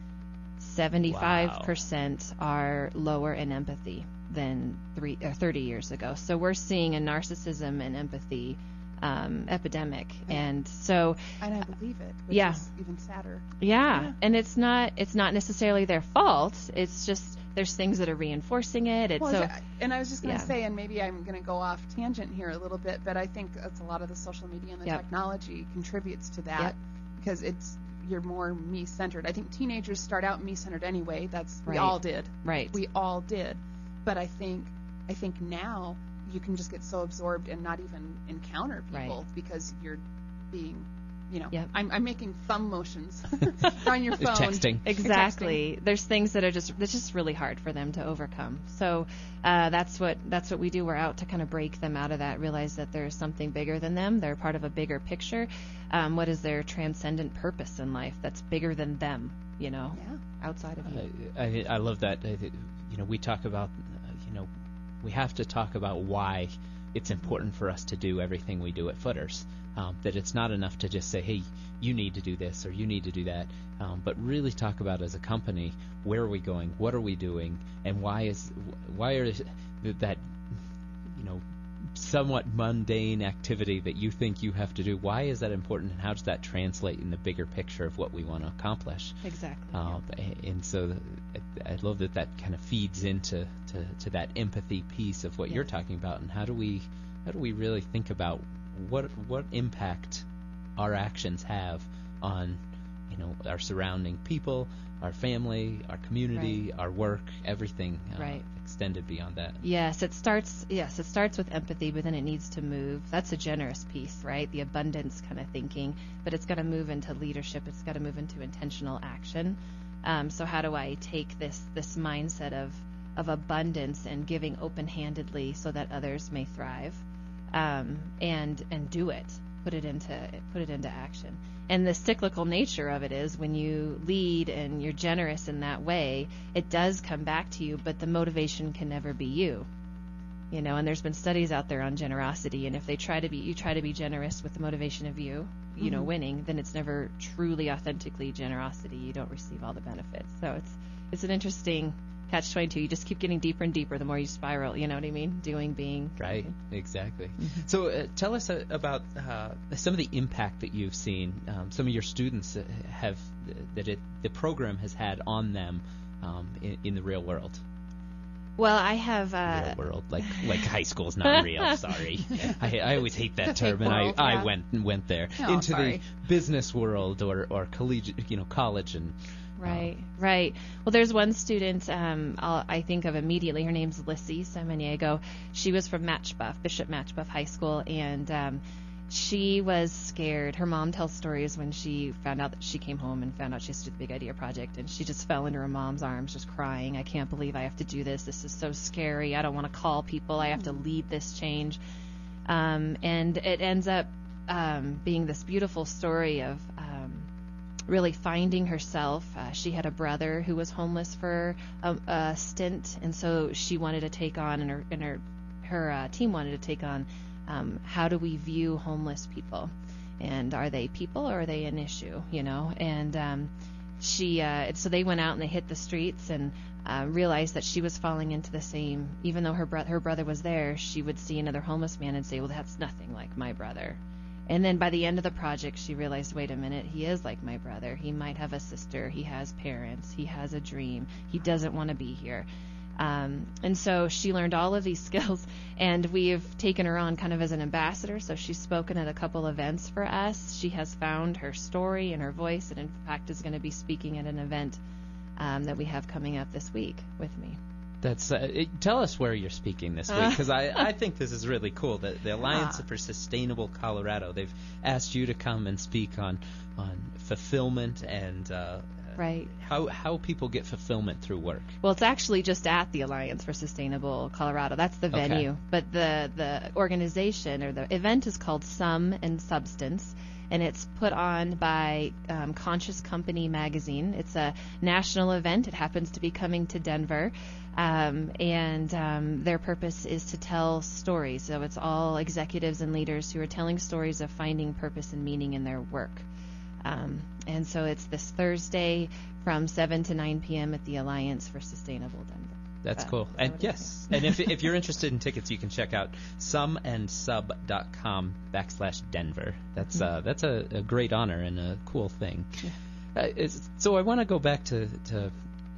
seventy-five percent wow. are lower in empathy than three, uh, thirty years ago. So we're seeing a narcissism and empathy um, epidemic. Yeah. And so... And I believe it, which yeah. is even sadder. Yeah. yeah. And it's not it's not necessarily their fault. It's just there's things that are reinforcing it. It's well, so, and I was just going to yeah. say, and maybe I'm going to go off tangent here a little bit, but I think that's a lot of the social media and the yep. technology contributes to that yep. because it's you're more me-centered. I think teenagers start out me-centered anyway. That's we right. all did. Right. We all did. But I think I think now you can just get so absorbed and not even encounter people right. because you're being, you know, yep. I'm, I'm making thumb motions on your phone. Texting. Exactly. Texting. There's things that are just that's just really hard for them to overcome. So uh, that's what that's what we do. We're out to kind of break them out of that, realize that there's something bigger than them. They're part of a bigger picture. Um, what is their transcendent purpose in life that's bigger than them? You know, yeah. outside of you. I, I, I love that. I, you know, we talk about, uh, you know, we have to talk about why it's important for us to do everything we do at Footers. Um, that it's not enough to just say, hey, you need to do this or you need to do that, um, but really talk about as a company, where are we going, what are we doing, and why is why are that, you know, somewhat mundane activity that you think you have to do, why is that important, and how does that translate in the bigger picture of what we want to accomplish? Exactly. Uh, yeah. And so I, I love that that kind of feeds into to, to that empathy piece of what yeah. you're talking about, and how do we how do we really think about what what impact our actions have on, you know, our surrounding people, our family, our community, Right. our work, everything uh, Right. extended beyond that. Yes, it starts. Yes, it starts with empathy, but then it needs to move. That's a generous piece, right? The abundance kind of thinking, but it's got to move into leadership. It's got to move into intentional action. Um, so how do I take this this mindset of of abundance and giving open-handedly so that others may thrive, um, and and do it, put it into put it into action. And the cyclical nature of it is when you lead and you're generous in that way, it does come back to you, but the motivation can never be you. You know, and there's been studies out there on generosity, and if they try to be, you try to be generous with the motivation of you, you know, Mhm. winning, then it's never truly authentically generosity. You don't receive all the benefits. So it's it's an interesting catch twenty-two. You just keep getting deeper and deeper the more you spiral, you know what I mean? Doing, being. Right, exactly. Mm-hmm. So uh, tell us uh, about uh, some of the impact that you've seen, um, some of your students uh, have, that it, the program has had on them um, in, in the real world. Well, I have. Uh, real world, like like high school's not real. Sorry, I, I always hate that term, and world, I, yeah. I went went there Oh, into sorry. the business world or or collegiate, you know, college and. Right, right. Well, there's one student um, I'll, I think of immediately. Her name's Lissy Samaniego. She was from Matchbuff, Bishop Matchbuff High School, and um, she was scared. Her mom tells stories when she found out that she came home and found out she has to do the Big Idea Project, and she just fell into her mom's arms, just crying. I can't believe I have to do this. This is so scary. I don't want to call people. I have to lead this change. Um, and it ends up um, being this beautiful story of um, really finding herself. Uh, she had a brother who was homeless for a, a stint, and so she wanted to take on, and her and her her uh, team wanted to take on, um, how do we view homeless people, and are they people or are they an issue, you know? And um, she uh, so they went out and they hit the streets and uh, realized that she was falling into the same. Even though her bro- her brother was there, she would see another homeless man and say, "Well, that's nothing like my brother." And then by the end of the project, she realized, wait a minute, he is like my brother. He might have a sister. He has parents. He has a dream. He doesn't want to be here. Um, and so she learned all of these skills, and we have taken her on kind of as an ambassador. So she's spoken at a couple events for us. She has found her story and her voice, and in fact is going to be speaking at an event um, that we have coming up this week with me. That's uh, it, tell us where you're speaking this week, because I, I think this is really cool. The, the Alliance Ah. for Sustainable Colorado, they've asked you to come and speak on on fulfillment and uh, Right. how how people get fulfillment through work. Well, it's actually just at the Alliance for Sustainable Colorado. That's the Okay. venue. But the, the organization or the event is called Sum and Substance, and it's put on by um, Conscious Company magazine. It's a national event. It happens to be coming to Denver. Um, and um, their purpose is to tell stories. So it's all executives and leaders who are telling stories of finding purpose and meaning in their work. Um, and so it's this Thursday from seven to nine p.m. at the Alliance for Sustainable Denver. That's Uh, cool. is that And what it yes, and if if you're interested in tickets, you can check out sumandsub.com backslash Denver. That's uh, that's a, a great honor and a cool thing. Uh, it's, so I want to go back to, to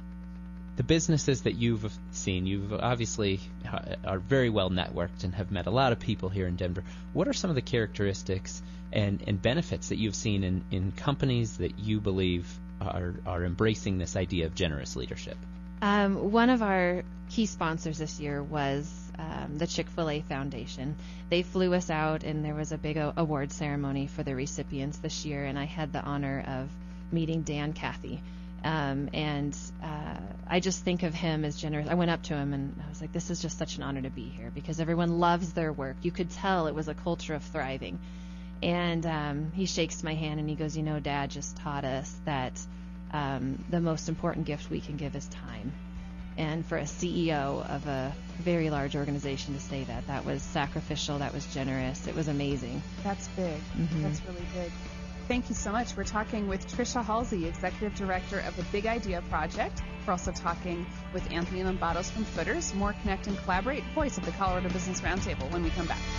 the businesses that you've seen. You've obviously uh, are very well networked and have met a lot of people here in Denver. What are some of the characteristics and, and benefits that you've seen in, in companies that you believe are are embracing this idea of generous leadership? Um, one of our key sponsors this year was um, the Chick-fil-A Foundation. They flew us out, and there was a big o- award ceremony for the recipients this year, and I had the honor of meeting Dan Cathy. Um, and uh, I just think of him as generous. I went up to him, and I was like, this is just such an honor to be here, because everyone loves their work. You could tell it was a culture of thriving. And um, he shakes my hand, and he goes, you know, Dad just taught us that Um, the most important gift we can give is time. And for a C E O of a very large organization to say that, that was sacrificial, that was generous, it was amazing. That's big. Mhm. That's really big. Thank you so much. We're talking with Tricia Halsey, Executive Director of the Big Idea Project. We're also talking with Anthony Lombados from Footers. More Connect and Collaborate, voice of the Colorado Business Roundtable, when we come back.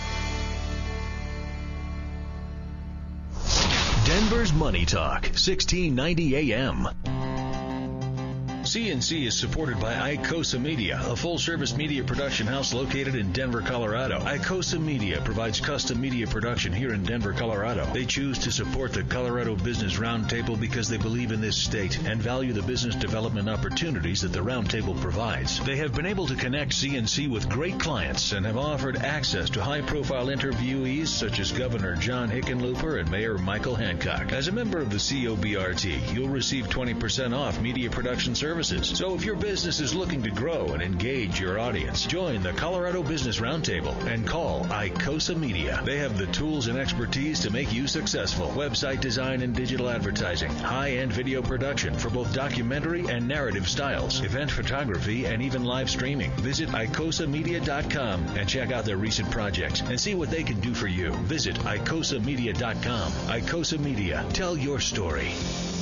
Denver's Money Talk, sixteen ninety A M. C N C is supported by Icosa Media, a full-service media production house located in Denver, Colorado. Icosa Media provides custom media production here in Denver, Colorado. They choose to support the Colorado Business Roundtable because they believe in this state and value the business development opportunities that the Roundtable provides. They have been able to connect C N C with great clients and have offered access to high-profile interviewees such as Governor John Hickenlooper and Mayor Michael Hancock. As a member of the C O B R T, you'll receive twenty percent off media production services. So if your business is looking to grow and engage your audience, join the Colorado Business Roundtable and call Icosa Media. They have the tools and expertise to make you successful. Website design and digital advertising, high-end video production for both documentary and narrative styles, event photography, and even live streaming. Visit icosa media dot com and check out their recent projects and see what they can do for you. Visit icosa media dot com. Icosa Media. Tell your story.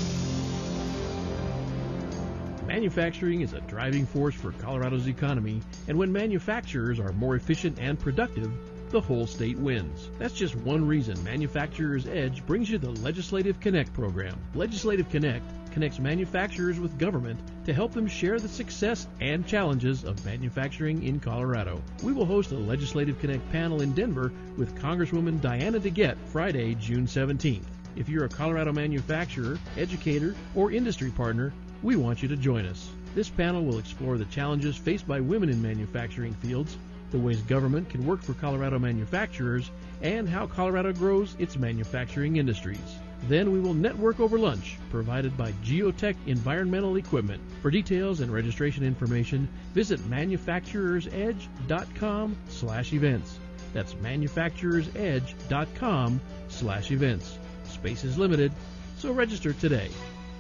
Manufacturing is a driving force for Colorado's economy, and when manufacturers are more efficient and productive, the whole state wins. That's just one reason Manufacturers Edge brings you the Legislative Connect program. Legislative Connect connects manufacturers with government to help them share the success and challenges of manufacturing in Colorado. We will host a Legislative Connect panel in Denver with Congresswoman Diana DeGette Friday, June seventeenth. If you're a Colorado manufacturer, educator, or industry partner, we want you to join us. This panel will explore the challenges faced by women in manufacturing fields, the ways government can work for Colorado manufacturers, and how Colorado grows its manufacturing industries. Then we will network over lunch, provided by Geotech Environmental Equipment. For details and registration information, visit manufacturers edge dot com slash events. That's manufacturers edge dot com slash events. Space is limited, so register today.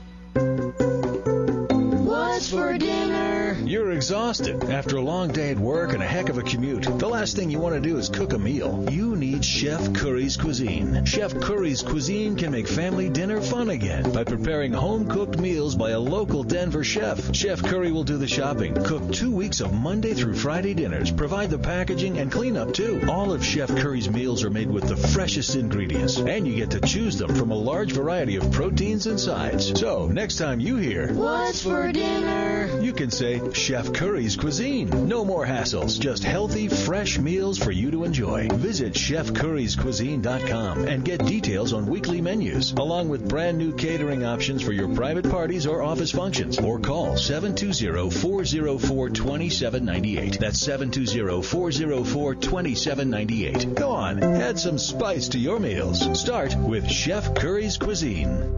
What's for dinner? You're exhausted after a long day at work and a heck of a commute. The last thing you want to do is cook a meal. You need Chef Curry's Cuisine. Chef Curry's Cuisine can make family dinner fun again by preparing home-cooked meals by a local Denver chef. Chef Curry will do the shopping, cook two weeks of Monday through Friday dinners, provide the packaging and cleanup too. All of Chef Curry's meals are made with the freshest ingredients, and you get to choose them from a large variety of proteins and sides. So, next time you hear, "What's for dinner?" you can say, Chef Curry's Cuisine. No more hassles, just healthy, fresh meals for you to enjoy. Visit chef currys cuisine dot com and get details on weekly menus, along with brand new catering options for your private parties or office functions. Or call seven two zero, four zero four, two seven nine eight. That's seven two zero, four zero four, two seven nine eight. Go on, add some spice to your meals. Start with Chef Curry's Cuisine.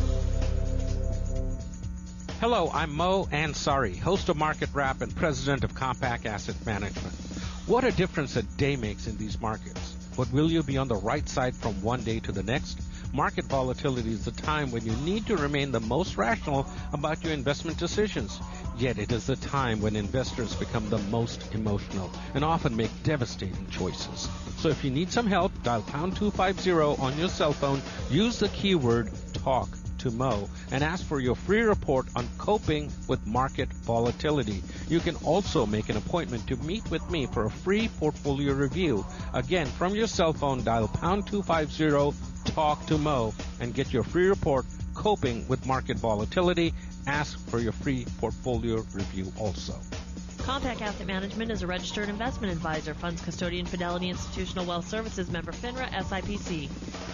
Hello, I'm Mo Ansari, host of Market Wrap and president of Compact Asset Management. What a difference a day makes in these markets. But will you be on the right side from one day to the next? Market volatility is the time when you need to remain the most rational about your investment decisions. Yet it is the time when investors become the most emotional and often make devastating choices. So if you need some help, dial pound two fifty on your cell phone, use the keyword TALK to Mo and ask for your free report on coping with market volatility. You can also make an appointment to meet with me for a free portfolio review. Again, from your cell phone, dial pound two fifty, talk to Mo, and get your free report, Coping with Market Volatility. Ask for your free portfolio review also. Compact Asset Management is a registered investment advisor, funds custodian, Fidelity Institutional Wealth Services, member FINRA, S I P C.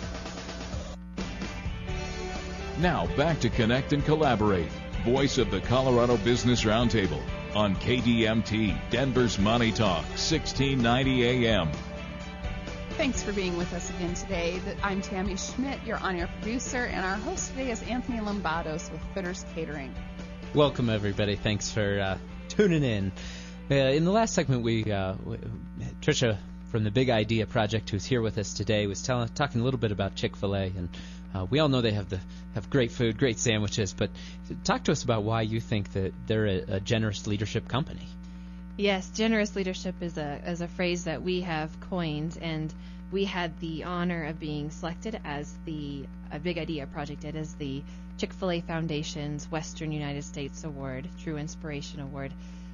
Now back to Connect and Collaborate, voice of the Colorado Business Roundtable on K D M T, Denver's Money Talk, sixteen ninety A M. Thanks for being with us again today. I'm Tammy Schmidt, your on-air producer, and our host today is Anthony Lombados with Footer's Catering. Welcome, everybody. Thanks for uh, tuning in. Uh, in the last segment, we, uh, we Tricia from the Big Idea Project, who's here with us today, was tell- talking a little bit about Chick-fil-A, and Uh, we all know they have the have great food, great sandwiches, but talk to us about why you think that they're a, a generous leadership company. Yes, generous leadership is a is a phrase that we have coined, and we had the honor of being selected as the a Big Idea Project did as the Chick-fil-A Foundation's Western United States Award, True Inspiration Award.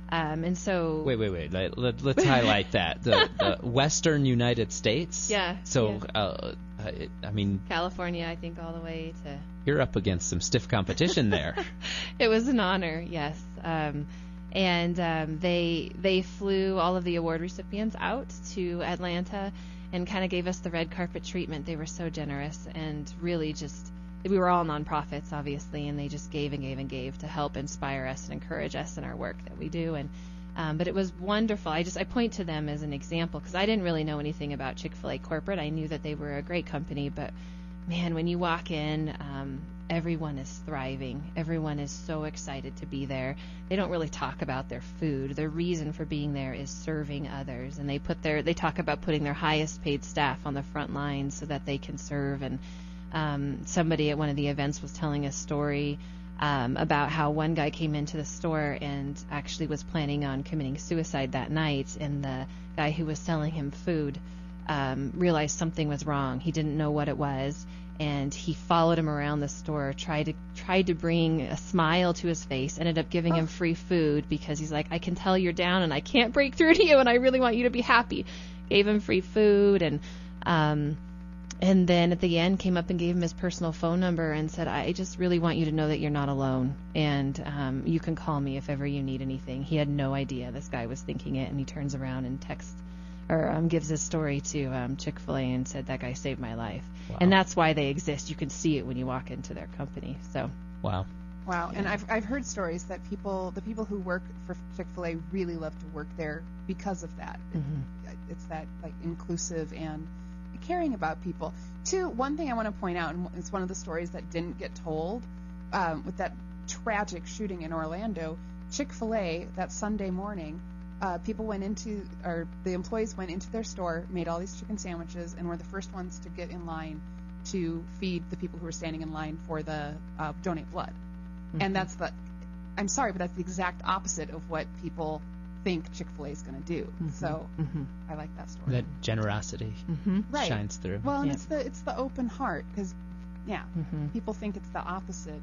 Um, and so wait, wait, wait. Let, let, let's highlight that the, the Western United States. Yeah. So, yeah. Uh, it, I mean, California, I think, all the way to. You're up against some stiff competition there. It was an honor, yes. Um, and um, they they flew all of the award recipients out to Atlanta and kind of gave us the red carpet treatment. They were so generous and really just. We were all nonprofits, obviously, and they just gave and gave and gave to help inspire us and encourage us in our work that we do. And um, but it was wonderful. I just I point to them as an example because I didn't really know anything about Chick-fil-A corporate. I knew that they were a great company, but man, when you walk in, um, everyone is thriving. Everyone is so excited to be there. They don't really talk about their food. Their reason for being there is serving others, and they put their they talk about putting their highest paid staff on the front lines so that they can serve. And Um, somebody at one of the events was telling a story um, about how one guy came into the store and actually was planning on committing suicide that night, and the guy who was selling him food um, realized something was wrong. He didn't know what it was, and he followed him around the store, tried to tried to bring a smile to his face, ended up giving him free food because he's like, I can tell you're down and I can't break through to you and I really want you to be happy. Gave him free food, and um, And then at the end came up and gave him his personal phone number and said, I just really want you to know that you're not alone, and um, you can call me if ever you need anything. He had no idea this guy was thinking it, and he turns around and texts or um, gives his story to um, Chick-fil-A and said, that guy saved my life. Wow. And that's why they exist. You can see it when you walk into their company. So Wow. Wow. And I've I've heard stories that people, the people who work for Chick-fil-A really love to work there because of that. Mm-hmm. It's that like inclusive and caring about people. Two, one thing I want to point out, and it's one of the stories that didn't get told, um, with that tragic shooting in Orlando, Chick-fil-A, that Sunday morning, uh, people went into, or the employees went into their store, made all these chicken sandwiches, and were the first ones to get in line to feed the people who were standing in line for the uh, donate blood. Mm-hmm. And that's the, I'm sorry, but that's the exact opposite of what people think Chick-fil-A is going to do. Mm-hmm. So mm-hmm. I like that story. That generosity mm-hmm. right. shines through. Well, and yeah. it's the it's the open heart because, yeah, mm-hmm. people think it's the opposite.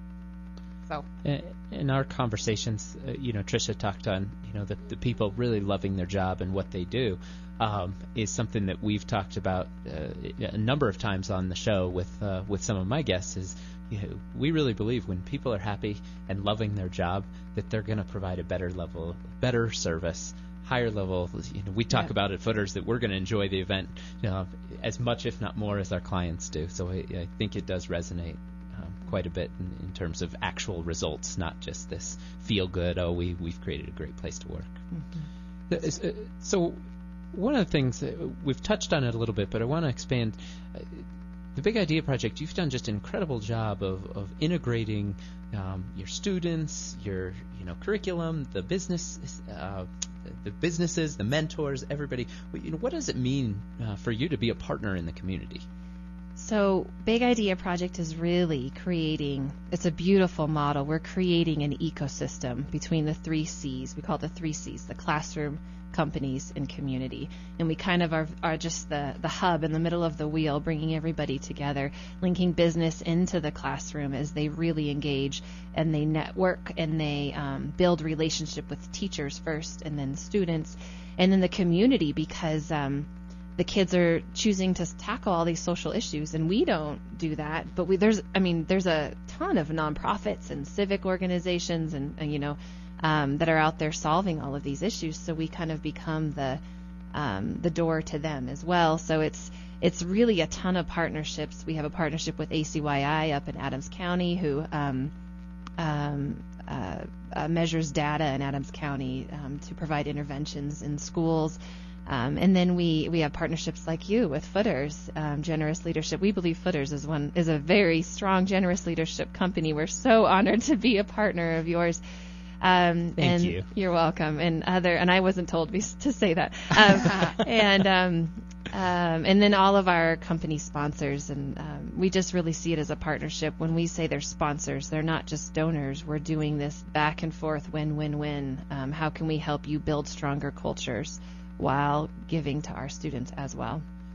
So in our conversations, uh, you know, Tricia talked on, you know, the, the people really loving their job and what they do um, is something that we've talked about uh, a number of times on the show with uh, with some of my guests. Is you know, we really believe when people are happy and loving their job that they're going to provide a better level, better service, higher level. You know, we talk yeah. about at Footers that we're going to enjoy the event, you know, as much, if not more, as our clients do. So I, I think it does resonate um, quite a bit in, in terms of actual results, not just this feel good. Oh, we we've created a great place to work. Mm-hmm. So one of the things that we've touched on it a little bit, but I want to expand. The Big Idea Project, you've done just an incredible job of, of integrating um, your students, your you know curriculum, the business, uh, the businesses, the mentors, everybody. You know, what does it mean uh, for you to be a partner in the community? So Big Idea Project is really creating, it's a beautiful model. We're creating an ecosystem between the three C's. We call it the three C's, the classroom, companies, and community. And we kind of are, are just the, the hub in the middle of the wheel, bringing everybody together, linking business into the classroom as they really engage and they network and they um, build relationship with teachers first and then students and then the community because um, the kids are choosing to tackle all these social issues, and we don't do that. But we there's I mean there's a ton of nonprofits and civic organizations and, and you know um, that are out there solving all of these issues. So we kind of become the um, the door to them as well. So it's it's really a ton of partnerships. We have a partnership with A C Y I up in Adams County, who um, um, uh, uh, measures data in Adams County um, to provide interventions in schools. Um, and then we, we have partnerships like you with Footers, um, Generous Leadership. We believe Footers is one is a very strong generous leadership company. We're so honored to be a partner of yours. Um, Thank and you. You're welcome. And other and I wasn't told to say that. Um, and um, um, and then all of our company sponsors, and um, we just really see it as a partnership. When we say they're sponsors, they're not just donors. We're doing this back and forth, win-win-win. Um, how can we help you build stronger cultures while giving to our students as well?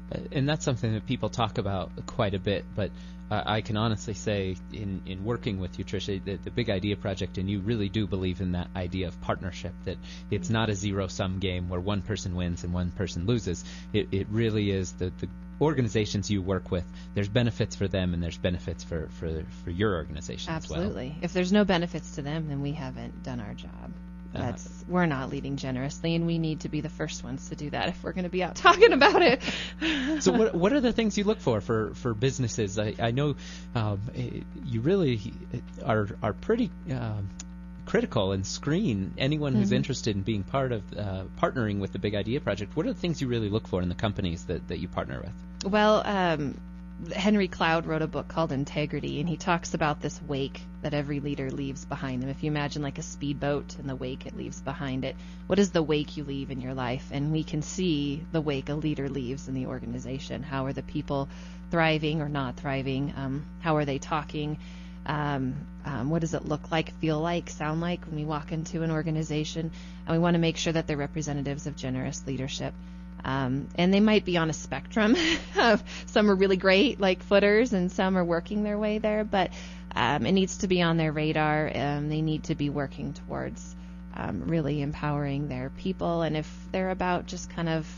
and that's something that people talk about quite a bit, but uh, I can honestly say in, in working with you, Tricia, the, the Big Idea Project, and you really do believe in that idea of partnership, that it's not a zero-sum game where one person wins and one person loses. It, it really is the, the organizations you work with, there's benefits for them and there's benefits for, for, for your organization Absolutely. as well. If there's no benefits to them, then we haven't done our job. That's uh, we're not leading generously, and we need to be the first ones to do that if we're going to be out talking about it. So what what are the things you look for for, for businesses? I, I know um, you really are are pretty uh, critical and screen anyone who's mm-hmm. interested in being part of uh, partnering with the Big Idea Project. What are the things you really look for in the companies that, that you partner with? Well, um, Henry Cloud wrote a book called Integrity, and he talks about this wake that every leader leaves behind them. If you imagine like a speedboat and the wake it leaves behind it, what is the wake you leave in your life? And we can see the wake a leader leaves in the organization. How are the people thriving or not thriving? Um, how are they talking? Um, um, what does it look like, feel like, sound like when we walk into an organization? And we want to make sure that they're representatives of generous leadership. Um, and they might be on a spectrum. Some are really great, like footers, and some are working their way there. But um, it needs to be on their radar. Um, they need to be working towards um, really empowering their people. And if they're about just kind of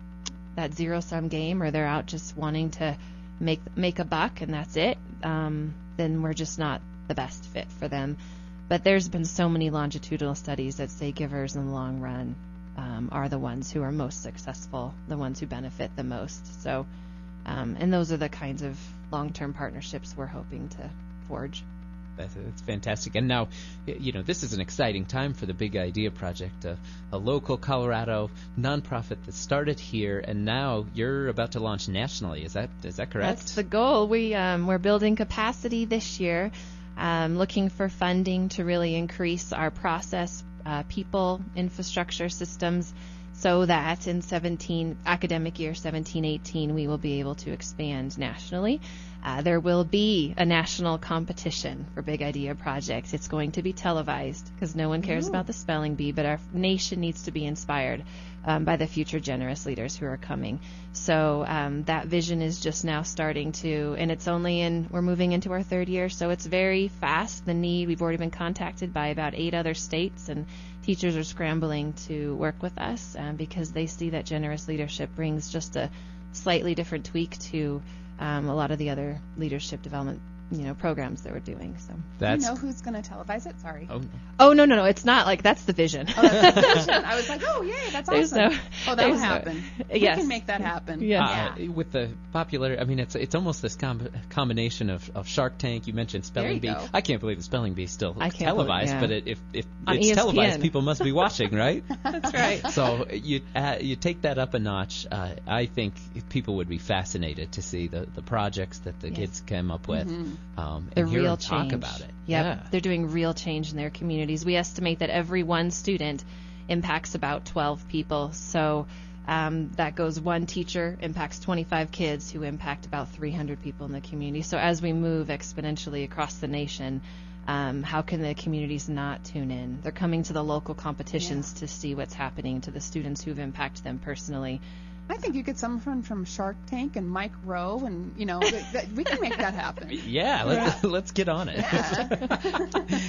that zero-sum game, or they're out just wanting to make make a buck and that's it, um, then we're just not the best fit for them. But there's been so many longitudinal studies that say givers in the long run Um, are the ones who are most successful, the ones who benefit the most. So, um, and those are the kinds of long-term partnerships we're hoping to forge. That's, that's fantastic. And now, you know, this is an exciting time for the Big Idea Project, a, a local Colorado nonprofit that started here, and now you're about to launch nationally. Is that is that correct? That's the goal. We um, we're building capacity this year, um, looking for funding to really increase our process. Uh, people, infrastructure, systems, so that in seventeen academic year seventeen eighteen we will be able to expand nationally. Uh, there will be a national competition for Big Idea Projects. It's going to be televised because no one cares Ooh. about the spelling bee, but our nation needs to be inspired um, by the future generous leaders who are coming. So um, that vision is just now starting to, and it's only in, we're moving into our third year, so it's very fast. The need, we've already been contacted by about eight other states, and teachers are scrambling to work with us um, because they see that generous leadership brings just a slightly different tweak to um, a lot of the other leadership development, you know, programs that we're doing. So that's, do you know who's going to televise it? Sorry. Oh. oh no no no, it's not like that's the vision. Oh, that's the vision. I was like, oh yay, that's there's awesome. No, oh, that'll happen. No, yes. We can make that happen. Yeah. Uh, with the popular, I mean, it's it's almost this com- combination of, of Shark Tank. You mentioned Spelling Bee. Go. I can't believe the Spelling Bee is still I televised, believe, yeah. but it, if, if On it's E S P N. televised, people must be watching, right? That's right. So you uh, you take that up a notch. Uh, I think people would be fascinated to see the, the projects that the yes. kids came up with. Mm-hmm. Um, the and hear real them talk change. about it. Yep. Yeah, they're doing real change in their communities. We estimate that every one student impacts about twelve people. So um, that goes one teacher impacts twenty-five kids who impact about three hundred people in the community. So as we move exponentially across the nation, um, how can the communities not tune in? They're coming to the local competitions yeah. to see what's happening to the students who've impacted them personally. I think you get someone from Shark Tank and Mike Rowe, and you know th- th- we can make that happen. Yeah, let's, let's get on it. Yeah.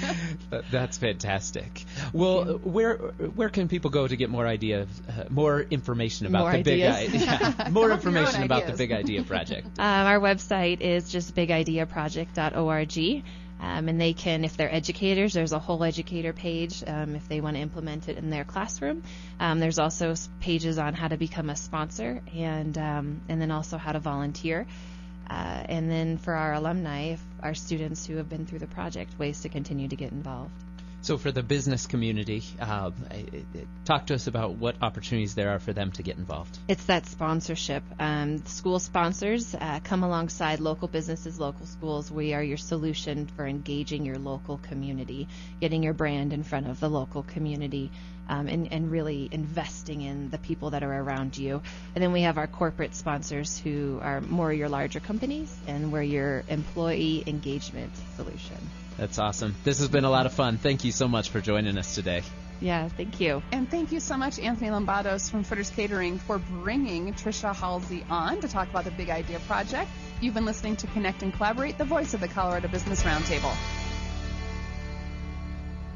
That's fantastic. Well, where where can people go to get more ideas, uh, more information about more the ideas. big idea? More information about ideas. the Big Idea Project. Um, our website is just big idea project dot org. Um, and they can, if they're educators, there's a whole educator page um, if they want to implement it in their classroom. Um, there's also pages on how to become a sponsor and um, and then also how to volunteer. Uh, and then for our alumni, if our students who have been through the project, ways to continue to get involved. So for the business community, uh, talk to us about what opportunities there are for them to get involved. It's that sponsorship. Um, school sponsors uh, come alongside local businesses, local schools. We are your solution for engaging your local community, getting your brand in front of the local community, um, and, and really investing in the people that are around you. And then we have our corporate sponsors who are more your larger companies, and we're your employee engagement solution. That's awesome. This has been a lot of fun. Thank you so much for joining us today. Yeah, thank you. And thank you so much, Anthony Lombados from Footer's Catering, for bringing Tricia Halsey on to talk about the Big Idea Project. You've been listening to Connect and Collaborate, the voice of the Colorado Business Roundtable.